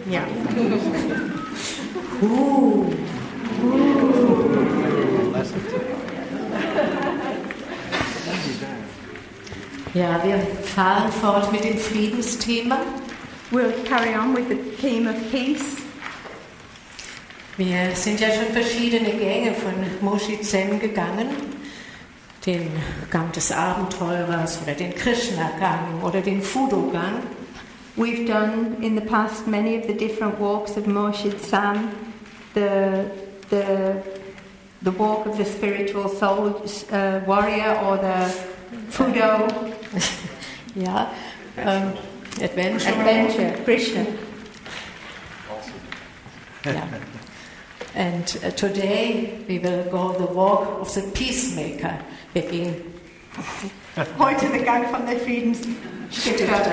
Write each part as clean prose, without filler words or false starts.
Ja. Ja, wir fahren fort mit dem Friedensthema. We'll carry on with the theme of peace. Wir sind ja schon verschiedene Gänge von Moshe Zen gegangen. Den Gang des Abenteurers oder den Krishna-Gang oder den Fudo-Gang. We've done in the past many of the different walks of Moshe Sam, the walk of the spiritual soul warrior or the Fudo. Ja, Adventure, Krishna. Yeah. And today we will go the walk of the peacemaker. Wir gehen Heute der Gang von der Friedensstifter.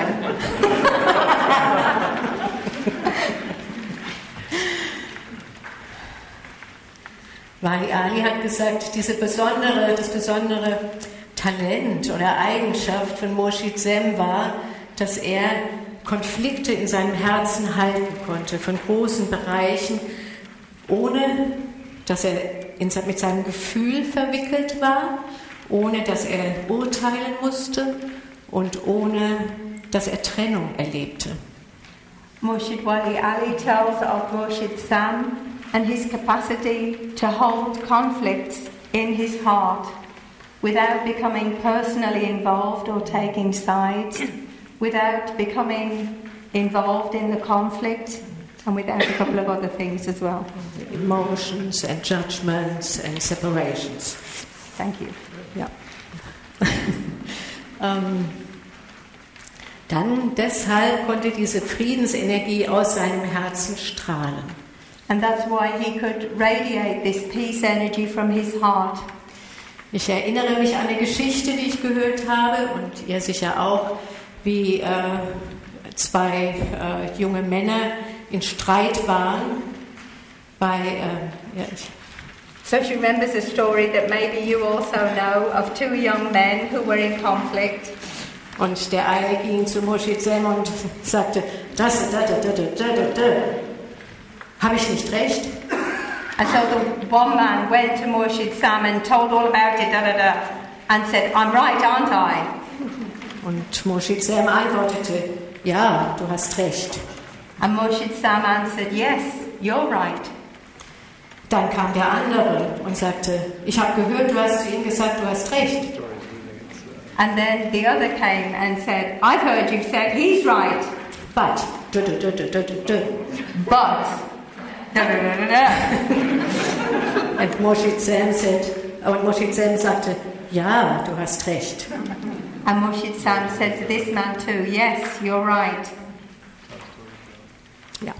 Wali Ali hat gesagt, das besondere Talent oder Eigenschaft von Moshe Zen war, dass er Konflikte in seinem Herzen halten konnte, von großen Bereichen, ohne dass er mit seinem Gefühl verwickelt war, ohne dass er urteilen musste und ohne dass er Trennung erlebte. Murshid Wali Ali tells of Murshid Sam and his capacity to hold conflicts in his heart without becoming personally involved or taking sides, without becoming involved in the conflict, and without a couple of other things as well. Emotions and judgments and separations. Thank you. Ja. Dann deshalb konnte diese Friedensenergie aus seinem Herzen strahlen. And that's why he could radiate this peace energy from his heart. Ich erinnere mich an eine Geschichte, die ich gehört habe, und ihr sicher auch, wie zwei junge Männer in Streit waren So she remembers a story that maybe you also know of two young men who were in conflict. Und der eine ging zu Moshe Zen und sagte, habe ich nicht recht? And so the one man went to Murshid Sam and told all about it, and said, I'm right, aren't I? Und Moshe Zen antwortete, ja, du hast recht. And Murshid Sam answered, yes, you're right. Dann kam der andere und sagte, ich habe gehört, du hast zu ihm gesagt, du hast recht. And then the other came and said, I've heard you said he's right. But. But. Und Moshe Zen sagte, ja, du hast recht. And Murshid Sam said to this man too, yes, you're right. Ja.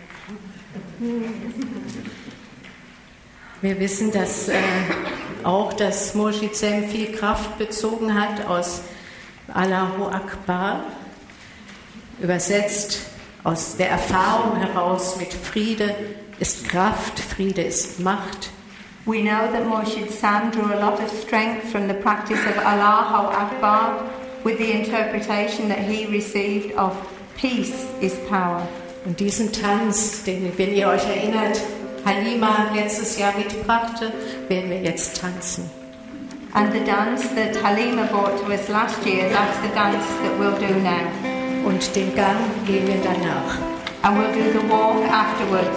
Wir wissen, dass dass Moshe Zen viel Kraft bezogen hat aus Allahu Akbar, übersetzt aus der Erfahrung heraus mit Friede ist Kraft, Friede ist Macht. We know that Murshid Sam drew a lot of strength from the practice of Allahu Akbar with the interpretation that he received of peace is power. Und diesen Tanz, den, wenn ihr euch erinnert, Halima letztes Jahr mitbrachte, werden wir jetzt tanzen. And the dance that Halima brought to us last year, that's the dance that we'll do now. Und den Gang gehen wir danach. And we'll do the walk afterwards.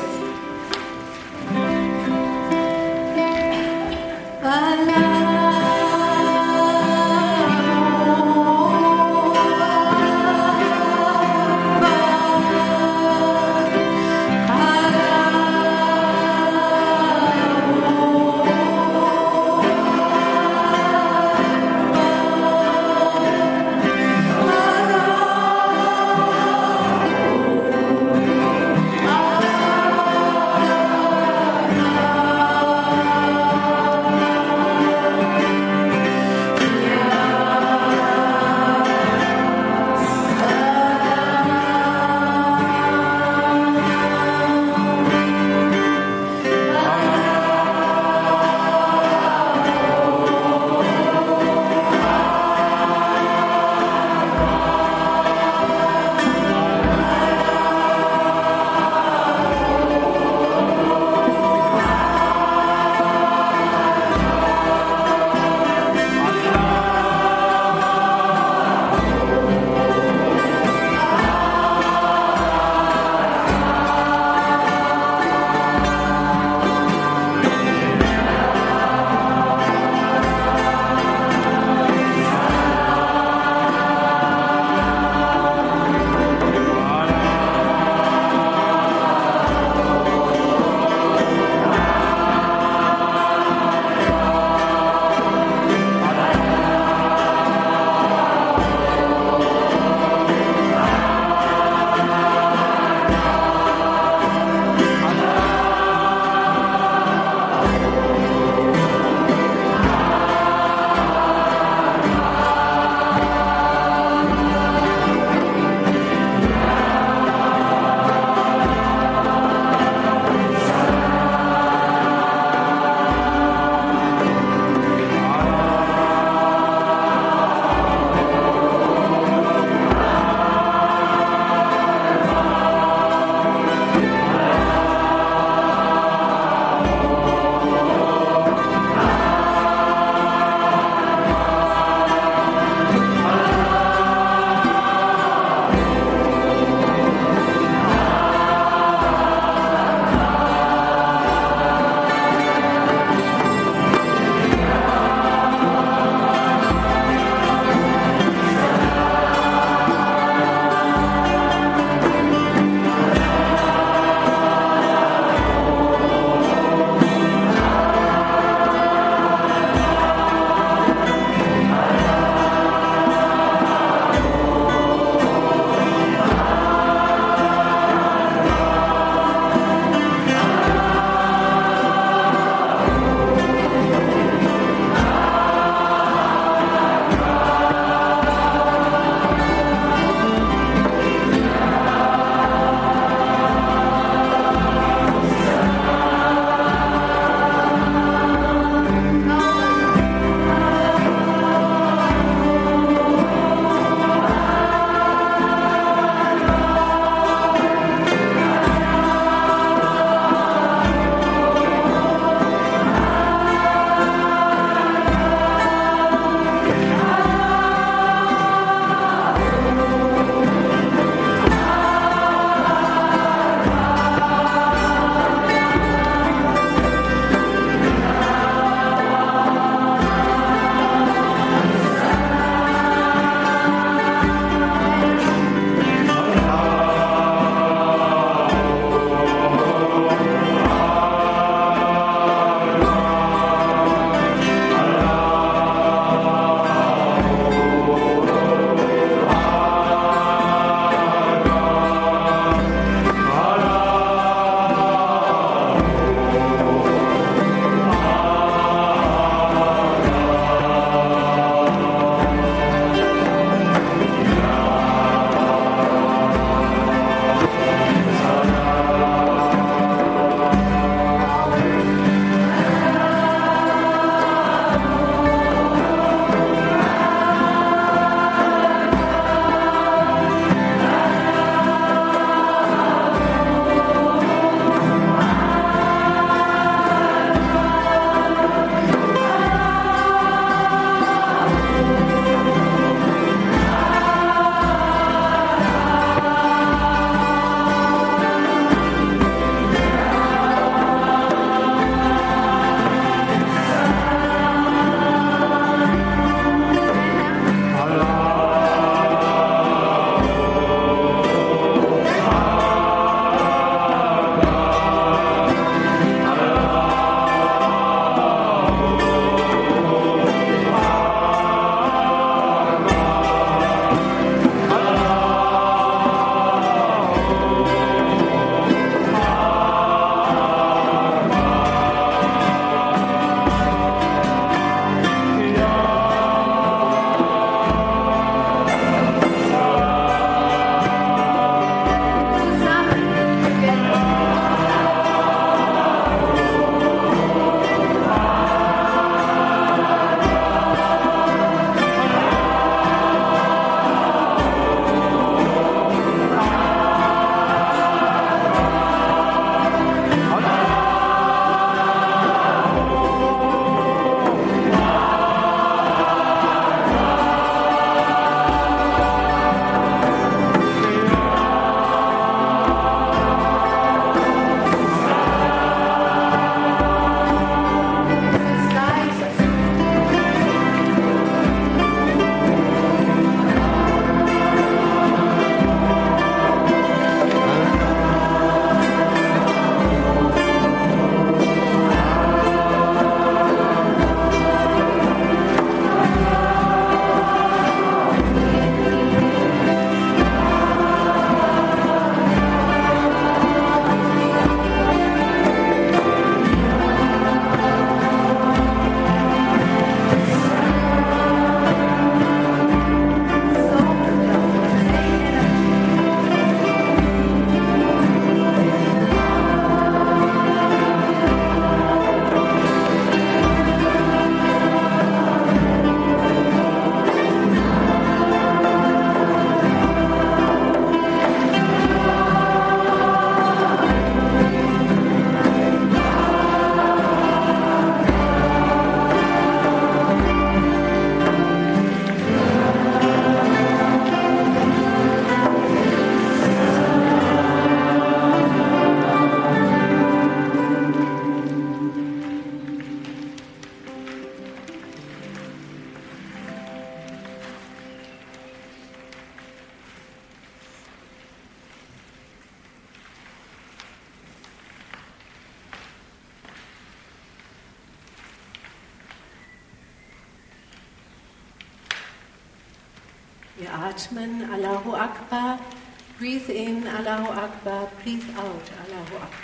Wir atmen Allahu Akbar, breathe in Allahu Akbar, breathe out Allahu Akbar.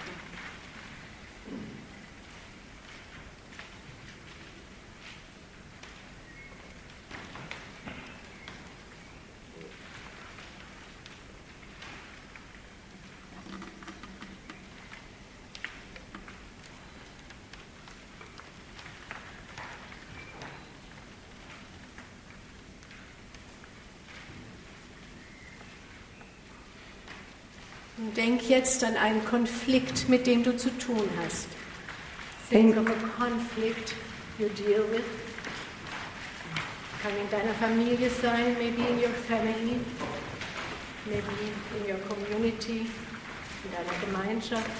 Denk jetzt an einen Konflikt, mit dem du zu tun hast. Think of a conflict you deal with. Kann in deiner Familie sein, maybe in your family, maybe in your community, in deiner Gemeinschaft.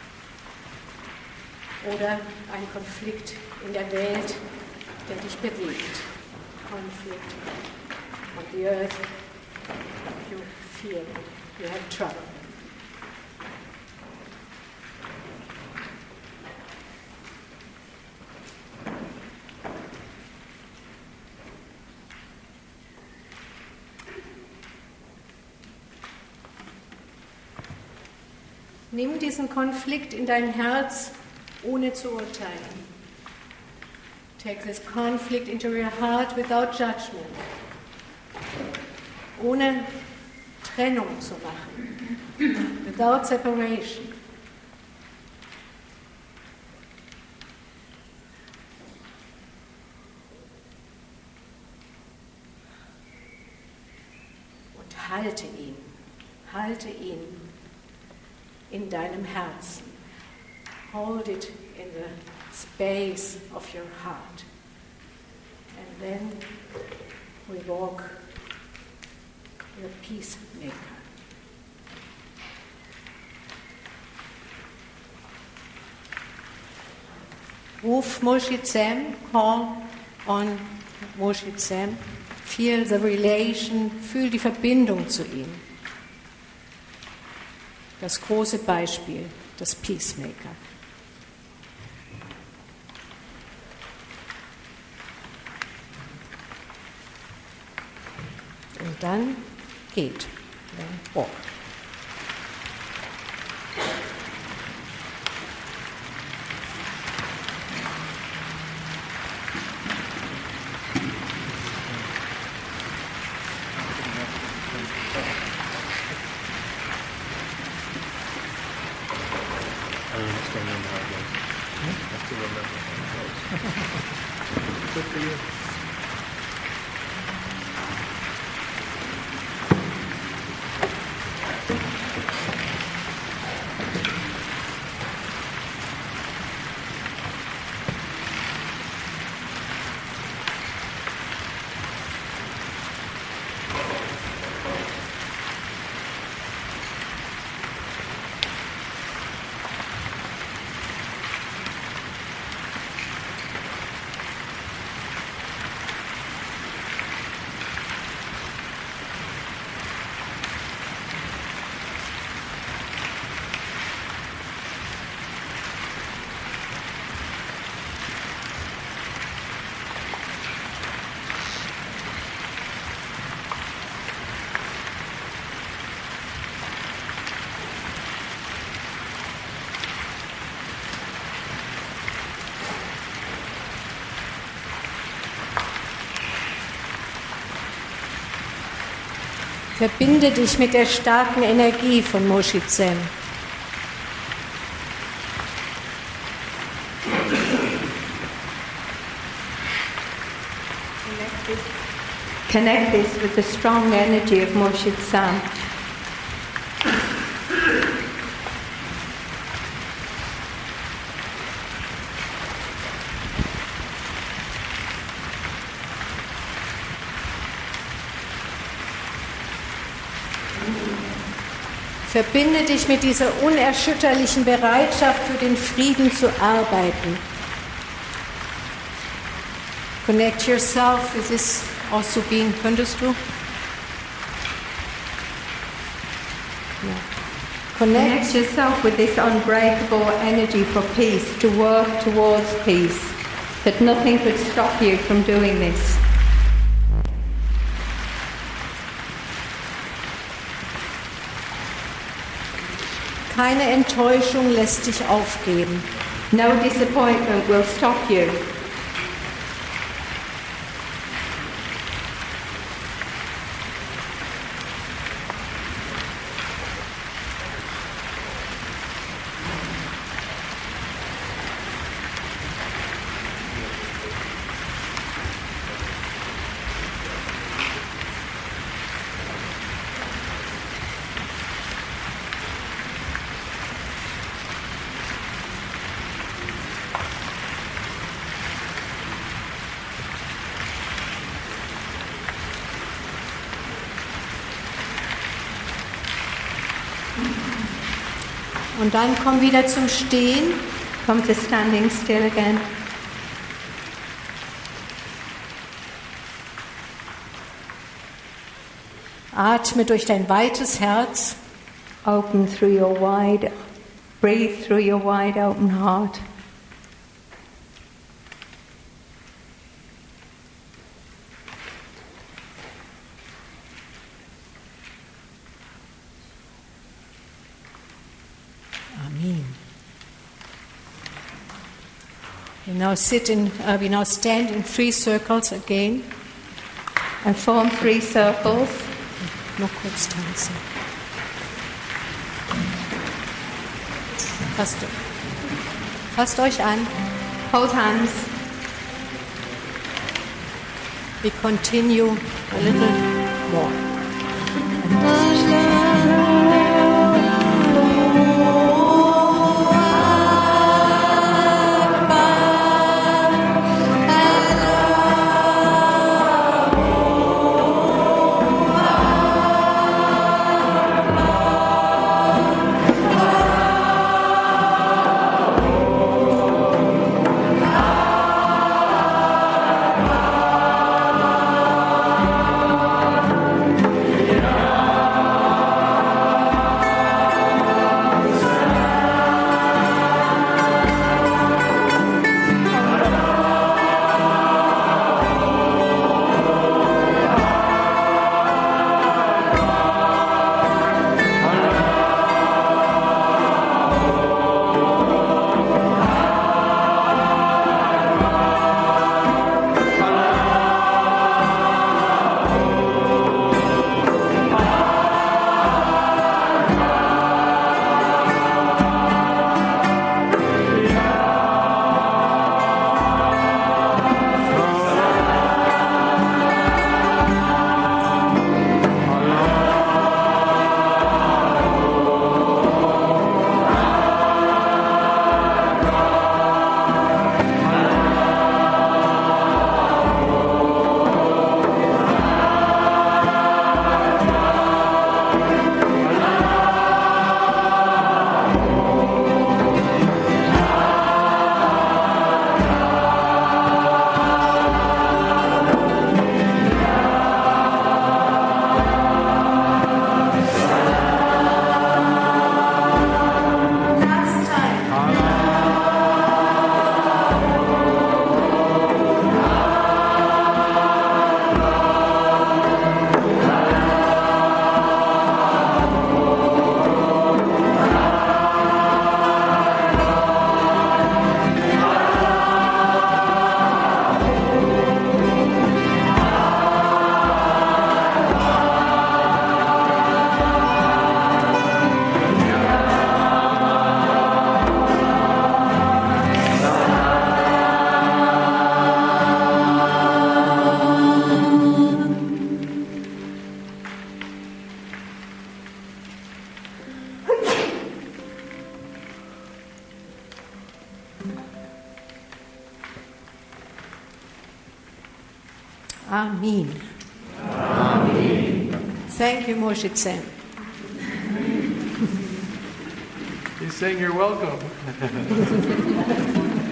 Oder ein Konflikt in der Welt, der dich bewegt. Conflict on the earth, you feel you have trouble. Nimm diesen Konflikt in dein Herz, ohne zu urteilen. Take this conflict into your heart without judgment. Ohne Trennung zu machen. Without separation. Und halte ihn in deinem Herzen. Hold it in the space of your heart. And then we walk your peacemaker. Ruf Murshid Sam, call on Murshid Sam. Feel the relation, fühl die Verbindung zu ihm. Das große Beispiel, das Peacemaker. Und dann geht. Walk. Good for you. Verbinde dich mit der starken Energie von Murshid Sam. Connect this with the strong energy of Murshid Sam. Verbinde dich mit dieser unerschütterlichen Bereitschaft, für den Frieden zu arbeiten. Connect yourself with this also being, könntest du? No. Connect yourself with this unbreakable energy for peace, to work towards peace, that nothing could stop you from doing this. Keine Enttäuschung lässt dich aufgeben. No disappointment will stop you. Und dann komm wieder zum Stehen. Come to standing still again. Atme durch dein weites Herz. Breathe through your wide open heart. Amen. We now stand in 3 circles again. And form 3 circles. Noch kurz tanzen. Fasst euch an. Hold hands. We continue a little more. Amen. Amen. Thank you, Moshe Tzem. He's saying you're welcome.